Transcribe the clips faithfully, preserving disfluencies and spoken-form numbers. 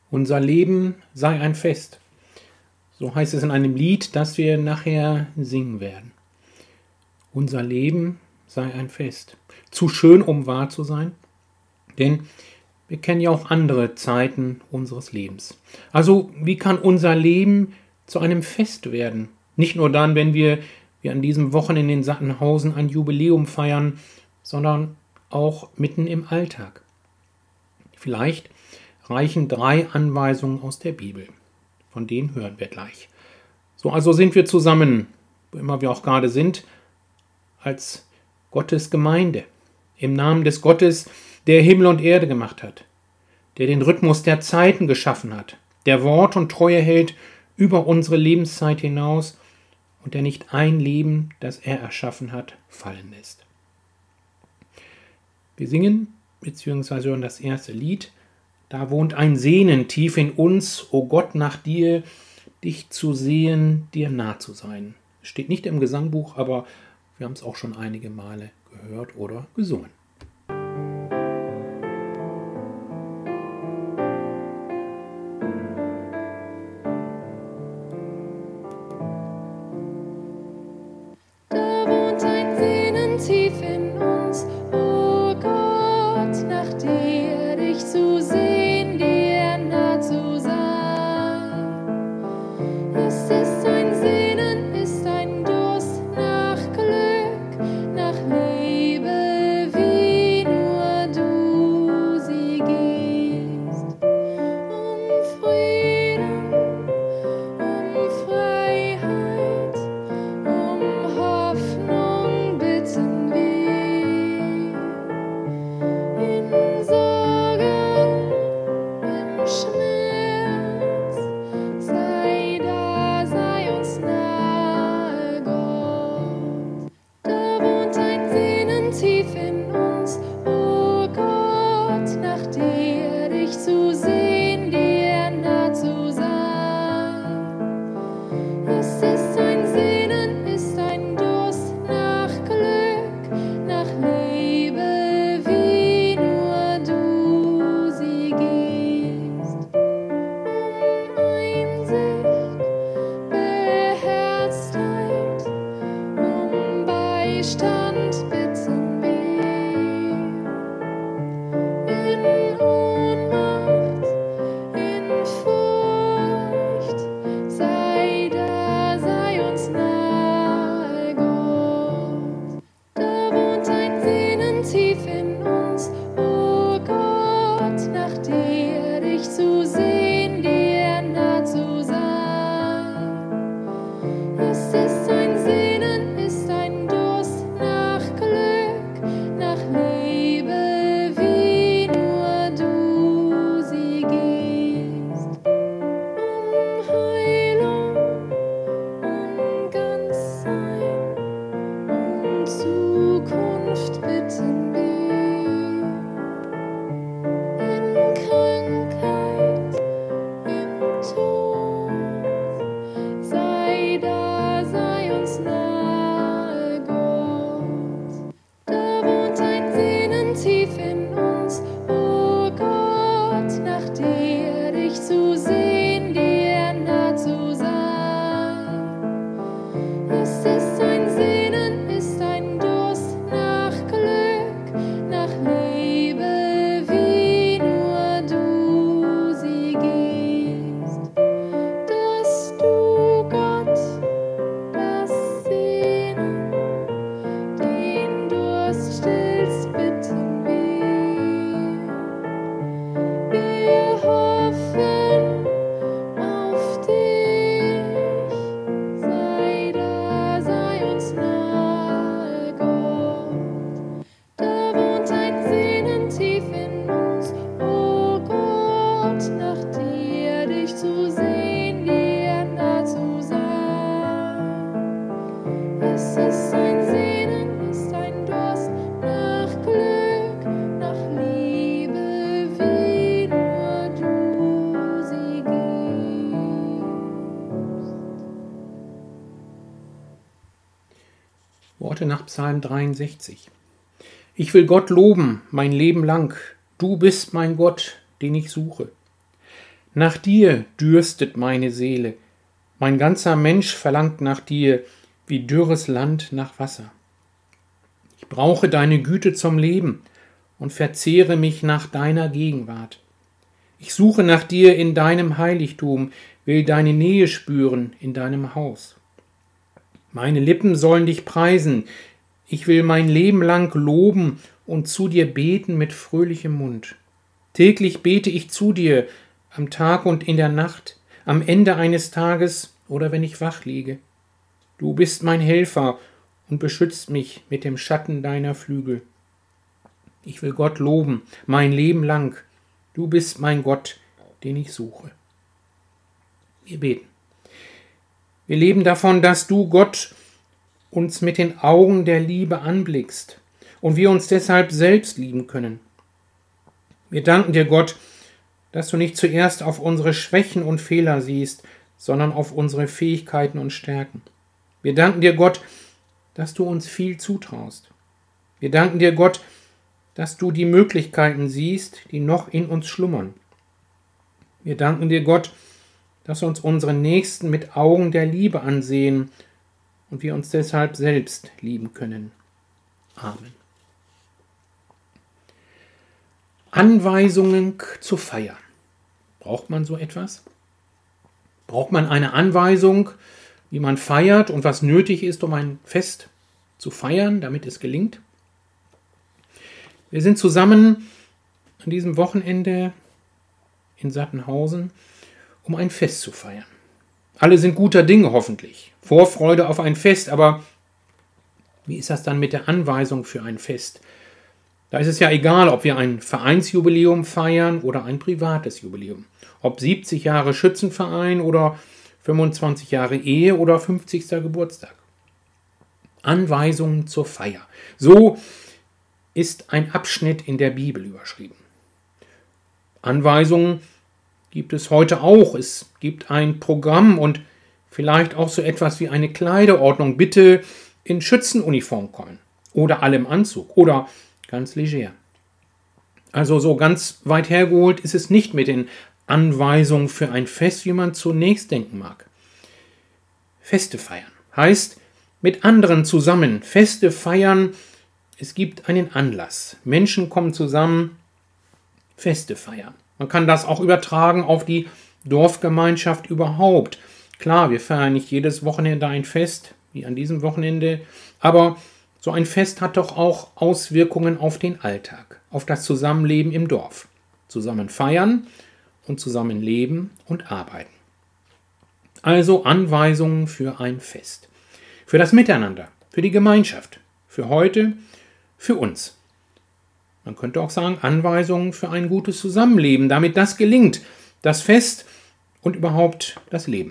Unser Leben sei ein Fest. So heißt es in einem Lied, das wir nachher singen werden. Unser Leben sei ein Fest. Zu schön, um wahr zu sein, denn wir kennen ja auch andere Zeiten unseres Lebens. Also wie kann unser Leben zu einem Fest werden? Nicht nur dann, wenn wir, wie an diesem Wochenende in Sattenhausen ein Jubiläum feiern, sondern auch mitten im Alltag. Vielleicht reichen drei Anweisungen aus der Bibel. Von denen hören wir gleich. So, also sind wir zusammen, wo immer wir auch gerade sind, als Gottes Gemeinde. Im Namen des Gottes, der Himmel und Erde gemacht hat, der den Rhythmus der Zeiten geschaffen hat, der Wort und Treue hält über unsere Lebenszeit hinaus und der nicht ein Leben, das er erschaffen hat, fallen lässt. Wir singen bzw. hören das erste Lied. Da wohnt ein Sehnen tief in uns, o Gott, nach dir, dich zu sehen, dir nah zu sein. Steht nicht im Gesangbuch, aber wir haben es auch schon einige Male gehört oder gesungen. Worte nach Psalm dreiundsechzig. Ich will Gott loben, mein Leben lang. Du bist mein Gott, den ich suche. Nach dir dürstet meine Seele. Mein ganzer Mensch verlangt nach dir, wie dürres Land nach Wasser. Ich brauche deine Güte zum Leben und verzehre mich nach deiner Gegenwart. Ich suche nach dir in deinem Heiligtum, will deine Nähe spüren in deinem Haus. Meine Lippen sollen dich preisen. Ich will mein Leben lang loben und zu dir beten mit fröhlichem Mund. Täglich bete ich zu dir, am Tag und in der Nacht, am Ende eines Tages oder wenn ich wach liege. Du bist mein Helfer und beschützt mich mit dem Schatten deiner Flügel. Ich will Gott loben, mein Leben lang. Du bist mein Gott, den ich suche. Wir beten. Wir leben davon, dass du, Gott, uns mit den Augen der Liebe anblickst und wir uns deshalb selbst lieben können. Wir danken dir, Gott, dass du nicht zuerst auf unsere Schwächen und Fehler siehst, sondern auf unsere Fähigkeiten und Stärken. Wir danken dir, Gott, dass du uns viel zutraust. Wir danken dir, Gott, dass du die Möglichkeiten siehst, die noch in uns schlummern. Wir danken dir, Gott, dass wir uns unseren Nächsten mit Augen der Liebe ansehen und wir uns deshalb selbst lieben können. Amen. Anweisungen zur Feier. Braucht man so etwas? Braucht man eine Anweisung, wie man feiert und was nötig ist, um ein Fest zu feiern, damit es gelingt? Wir sind zusammen an diesem Wochenende in Sattenhausen, um ein Fest zu feiern. Alle sind guter Dinge hoffentlich. Vorfreude auf ein Fest, aber wie ist das dann mit der Anweisung für ein Fest? Da ist es ja egal, ob wir ein Vereinsjubiläum feiern oder ein privates Jubiläum. Ob siebzig Jahre Schützenverein oder fünfundzwanzig Jahre Ehe oder fünfzigster Geburtstag. Anweisungen zur Feier. So ist ein Abschnitt in der Bibel überschrieben. Anweisungen gibt es heute auch. Es gibt ein Programm und vielleicht auch so etwas wie eine Kleiderordnung. Bitte in Schützenuniform kommen oder alle im Anzug oder ganz leger. Also so ganz weit hergeholt ist es nicht mit den Anweisungen für ein Fest, wie man zunächst denken mag. Feste feiern heißt mit anderen zusammen. Feste feiern, es gibt einen Anlass. Menschen kommen zusammen, Feste feiern. Man kann das auch übertragen auf die Dorfgemeinschaft überhaupt. Klar, wir feiern nicht jedes Wochenende ein Fest, wie an diesem Wochenende, aber so ein Fest hat doch auch Auswirkungen auf den Alltag, auf das Zusammenleben im Dorf. Zusammen feiern und zusammen leben und arbeiten. Also Anweisungen für ein Fest. Für das Miteinander, für die Gemeinschaft, für heute, für uns. Man könnte auch sagen, Anweisungen für ein gutes Zusammenleben, damit das gelingt, das Fest und überhaupt das Leben.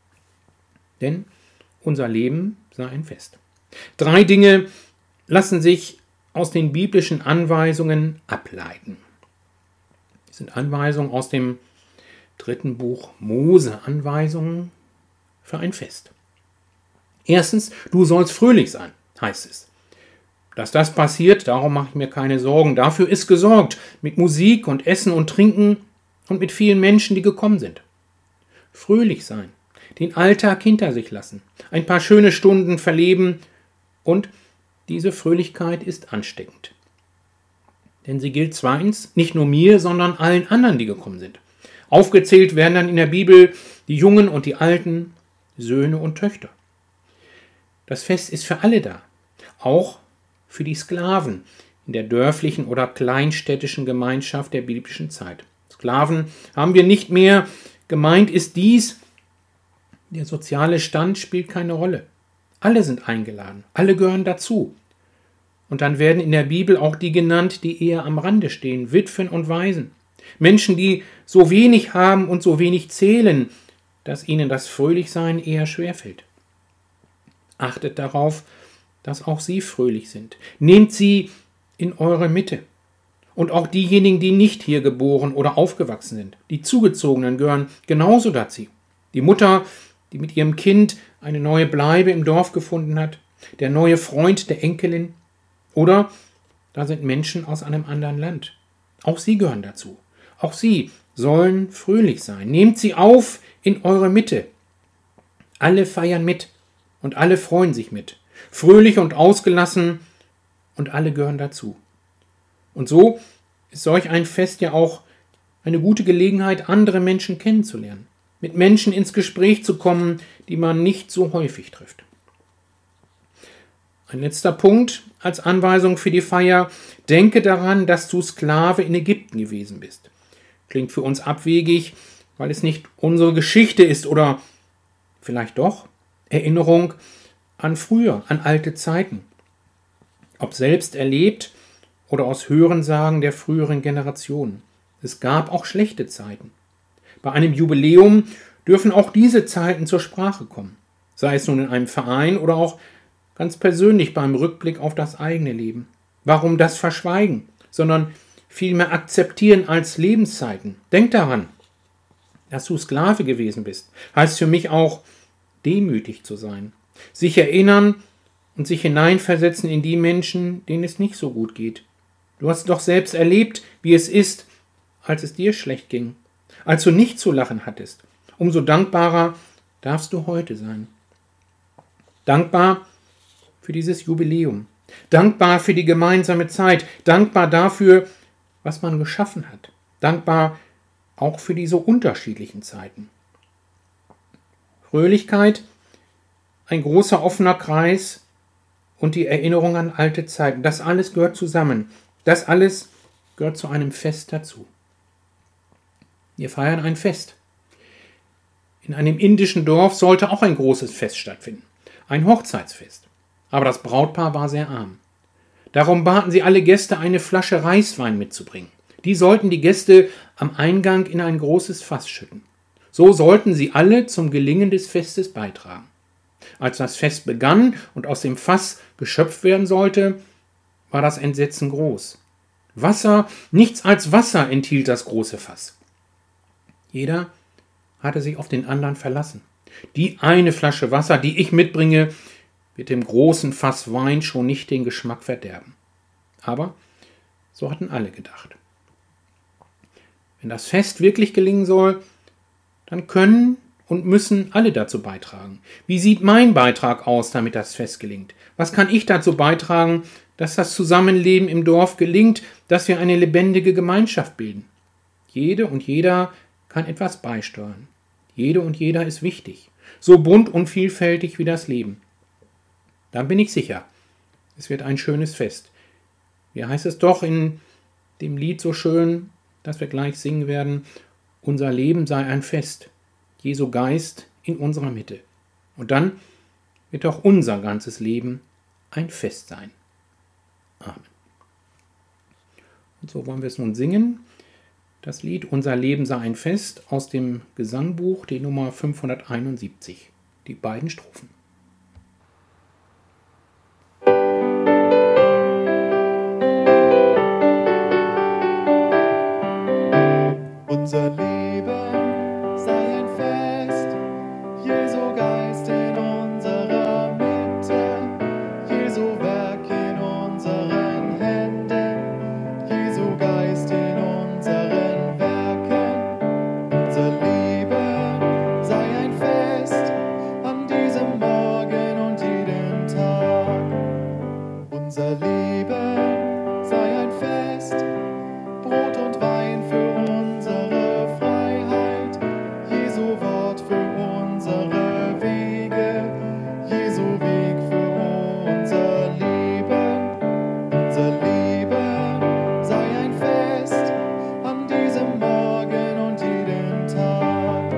Denn unser Leben sei ein Fest. Drei Dinge lassen sich aus den biblischen Anweisungen ableiten. Das sind Anweisungen aus dem dritten Buch Mose, Anweisungen für ein Fest. Erstens, du sollst fröhlich sein, heißt es. Dass das passiert, darum mache ich mir keine Sorgen. Dafür ist gesorgt, mit Musik und Essen und Trinken und mit vielen Menschen, die gekommen sind. Fröhlich sein, den Alltag hinter sich lassen, ein paar schöne Stunden verleben und diese Fröhlichkeit ist ansteckend. Denn sie gilt zweitens nicht nur mir, sondern allen anderen, die gekommen sind. Aufgezählt werden dann in der Bibel die Jungen und die Alten, Söhne und Töchter. Das Fest ist für alle da, auch für die Sklaven in der dörflichen oder kleinstädtischen Gemeinschaft der biblischen Zeit. Sklaven haben wir nicht mehr. Gemeint ist dies, der soziale Stand spielt keine Rolle. Alle sind eingeladen, alle gehören dazu. Und dann werden in der Bibel auch die genannt, die eher am Rande stehen, Witwen und Waisen. Menschen, die so wenig haben und so wenig zählen, dass ihnen das Fröhlichsein eher schwerfällt. Achtet darauf, dass auch sie fröhlich sind. Nehmt sie in eure Mitte. Und auch diejenigen, die nicht hier geboren oder aufgewachsen sind, die Zugezogenen, gehören genauso dazu. Die Mutter, die mit ihrem Kind eine neue Bleibe im Dorf gefunden hat, der neue Freund der Enkelin. Oder da sind Menschen aus einem anderen Land. Auch sie gehören dazu. Auch sie sollen fröhlich sein. Nehmt sie auf in eure Mitte. Alle feiern mit und alle freuen sich mit. Fröhlich und ausgelassen und alle gehören dazu. Und so ist solch ein Fest ja auch eine gute Gelegenheit, andere Menschen kennenzulernen, mit Menschen ins Gespräch zu kommen, die man nicht so häufig trifft. Ein letzter Punkt als Anweisung für die Feier: Denke daran, dass du Sklave in Ägypten gewesen bist. Klingt für uns abwegig, weil es nicht unsere Geschichte ist oder vielleicht doch Erinnerung an früher, an alte Zeiten. Ob selbst erlebt oder aus Hörensagen der früheren Generationen. Es gab auch schlechte Zeiten. Bei einem Jubiläum dürfen auch diese Zeiten zur Sprache kommen, sei es nun in einem Verein oder auch ganz persönlich beim Rückblick auf das eigene Leben. Warum das verschweigen, sondern vielmehr akzeptieren als Lebenszeiten? Denk daran, dass du Sklave gewesen bist. Heißt für mich auch, demütig zu sein. Sich erinnern und sich hineinversetzen in die Menschen, denen es nicht so gut geht. Du hast doch selbst erlebt, wie es ist, als es dir schlecht ging, als du nicht zu lachen hattest. Umso dankbarer darfst du heute sein. Dankbar für dieses Jubiläum. Dankbar für die gemeinsame Zeit. Dankbar dafür, was man geschaffen hat. Dankbar auch für die so unterschiedlichen Zeiten. Fröhlichkeit, ein großer offener Kreis und die Erinnerung an alte Zeiten. Das alles gehört zusammen. Das alles gehört zu einem Fest dazu. Wir feiern ein Fest. In einem indischen Dorf sollte auch ein großes Fest stattfinden. Ein Hochzeitsfest. Aber das Brautpaar war sehr arm. Darum baten sie alle Gäste, eine Flasche Reiswein mitzubringen. Die sollten die Gäste am Eingang in ein großes Fass schütten. So sollten sie alle zum Gelingen des Festes beitragen. Als das Fest begann und aus dem Fass geschöpft werden sollte, war das Entsetzen groß. Wasser, nichts als Wasser enthielt das große Fass. Jeder hatte sich auf den anderen verlassen. Die eine Flasche Wasser, die ich mitbringe, wird dem großen Fass Wein schon nicht den Geschmack verderben. Aber so hatten alle gedacht. Wenn das Fest wirklich gelingen soll, dann können und müssen alle dazu beitragen. Wie sieht mein Beitrag aus, damit das Fest gelingt? Was kann ich dazu beitragen, dass das Zusammenleben im Dorf gelingt, dass wir eine lebendige Gemeinschaft bilden? Jede und jeder kann etwas beisteuern. Jede und jeder ist wichtig, so bunt und vielfältig wie das Leben. Dann bin ich sicher, es wird ein schönes Fest. Wie heißt es doch in dem Lied so schön, das wir gleich singen werden: Unser Leben sei ein Fest, Jesu Geist in unserer Mitte. Und dann wird auch unser ganzes Leben ein Fest sein. Amen. Und so wollen wir es nun singen. Das Lied Unser Leben sei ein Fest aus dem Gesangbuch, die Nummer fünfhunderteinundsiebzig. Die beiden Strophen. Unser Leben sei ein Fest, Jesu Geist in unserer Mitte, Jesu Werk in unseren Händen, Jesu Geist in unseren Werken. Unser Leben sei ein Fest an diesem Morgen und jedem Tag. Unser Leben sei ein Fest, Brot und Wein für unsere Freiheit, Jesu Wort für unsere Wege, Jesu Weg für unser Leben. Unser Leben sei ein Fest an diesem Morgen und jedem Tag.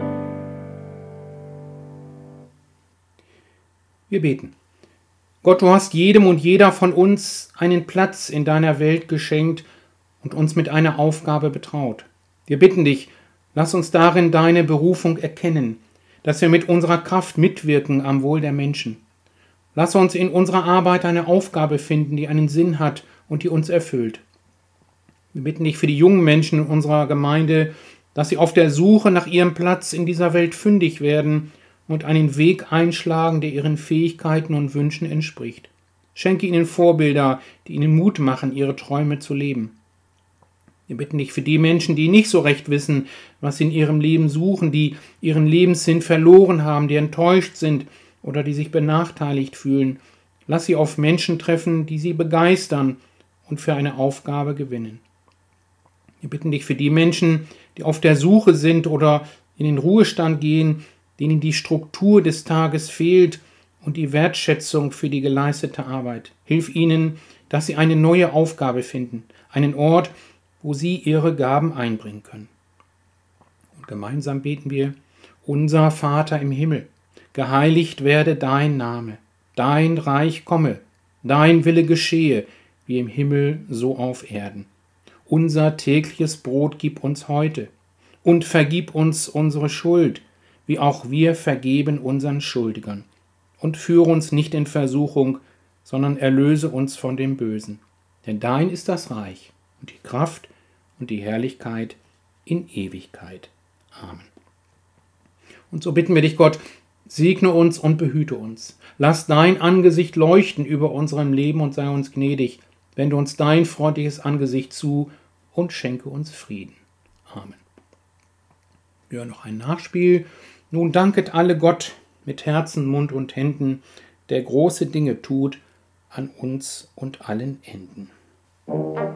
Wir beten. Gott, du hast jedem und jeder von uns einen Platz in deiner Welt geschenkt und uns mit einer Aufgabe betraut. Wir bitten dich, lass uns darin deine Berufung erkennen, dass wir mit unserer Kraft mitwirken am Wohl der Menschen. Lass uns in unserer Arbeit eine Aufgabe finden, die einen Sinn hat und die uns erfüllt. Wir bitten dich für die jungen Menschen in unserer Gemeinde, dass sie auf der Suche nach ihrem Platz in dieser Welt fündig werden und einen Weg einschlagen, der ihren Fähigkeiten und Wünschen entspricht. Schenke ihnen Vorbilder, die ihnen Mut machen, ihre Träume zu leben. Wir bitten dich für die Menschen, die nicht so recht wissen, was sie in ihrem Leben suchen, die ihren Lebenssinn verloren haben, die enttäuscht sind oder die sich benachteiligt fühlen. Lass sie auf Menschen treffen, die sie begeistern und für eine Aufgabe gewinnen. Wir bitten dich für die Menschen, die auf der Suche sind oder in den Ruhestand gehen, denen die Struktur des Tages fehlt und die Wertschätzung für die geleistete Arbeit. Hilf ihnen, dass sie eine neue Aufgabe finden, einen Ort, wo sie ihre Gaben einbringen können. Und gemeinsam beten wir: Unser Vater im Himmel, geheiligt werde dein Name, dein Reich komme, dein Wille geschehe, wie im Himmel so auf Erden. Unser tägliches Brot gib uns heute und vergib uns unsere Schuld, wie auch wir vergeben unseren Schuldigern. Und führe uns nicht in Versuchung, sondern erlöse uns von dem Bösen. Denn dein ist das Reich und die Kraft und die Herrlichkeit in Ewigkeit. Amen. Und so bitten wir dich, Gott, segne uns und behüte uns. Lass dein Angesicht leuchten über unserem Leben und sei uns gnädig. Wende uns dein freundliches Angesicht zu und schenke uns Frieden. Amen. Wir hören noch ein Nachspiel. Nun danket alle Gott mit Herzen, Mund und Händen, der große Dinge tut an uns und allen Enden.